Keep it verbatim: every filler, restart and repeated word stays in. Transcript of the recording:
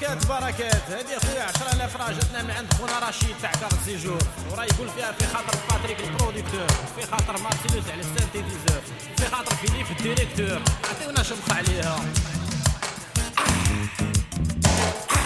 بركات بركات. هذه اخويا عشرة آلاف راه جاتنا من عند خونا رشيد تاع كارت سيجور، وراه يقول فيها في خاطر باتريك البروديكتور، في خاطر مارتينوس على السانتيزيزور، في خاطر فيليب الديريكتور. عطيونا شمخ عليها.